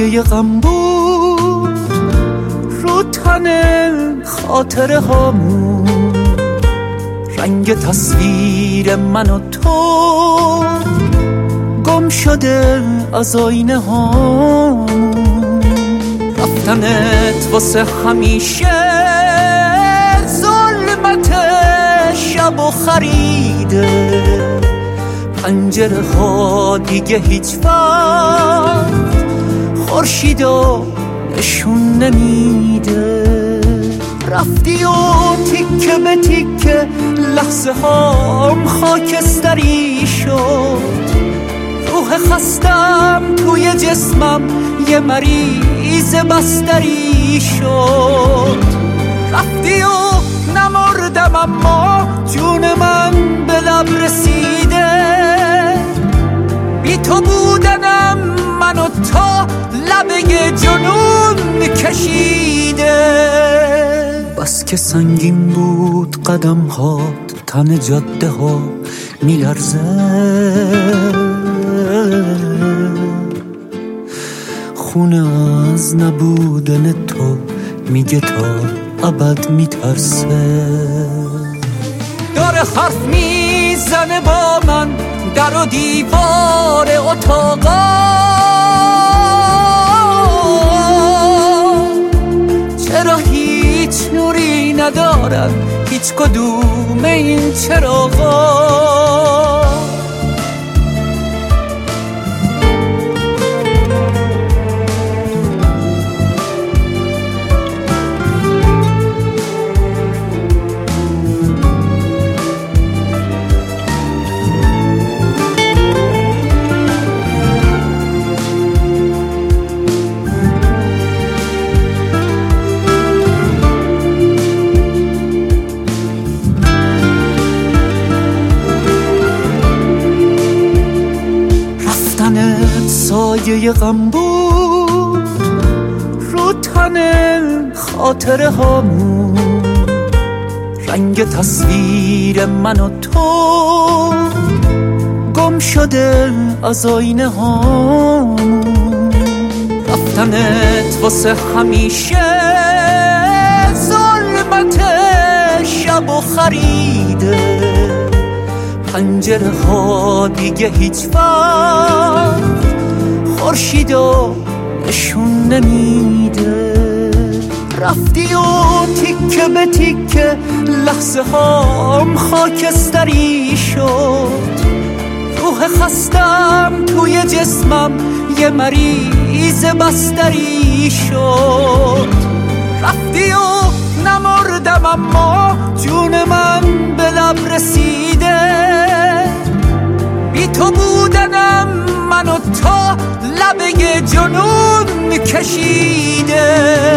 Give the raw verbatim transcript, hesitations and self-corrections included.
سایه غم بود رو تن خاطره هامون، رنگ تصویر من و تو گم شده از آینه هامون. رفتنت واسه همیشه ظلمت شب و خریده، پنجره ها دیگه هیچ وقت خورشیدو نشون نمیده. رفتی و تیکه به تیکه لحظه هام خاکستری شد، روح خستم توی جسمم یه مریض بستری شد. رفتی و نمردم اما جون من به لب رسیده، بی تو بودنم من و تا لبه جنون کشیده. بس که سنگین بود قدم ها، تن جاده ها میلرزه، خونه از نبودن تو میگه تا ابد میترسه. داره حرف میزنه با من در و دیوار اتاقا، چرا هیچ نوری ندارن هیچ کدوم این چراغا. سایه غم بود رو تن خاطره هامون، رنگ تصویر من و تو گم شده از آینه هامون. رفتنت واسه همیشه ظلمت شب و خریده، پنجره ها دیگه هیچ وقت خورشیدو نشون نمیده. رفتی و تیکه به تیکه لحظه هام خاکستری شد، روح خستم توی جسمم یه مریض بستری شد. رفتی و نمردم اما جون من به لب رسیده، بی تو بودنم من و تا لبه جنون کشیده.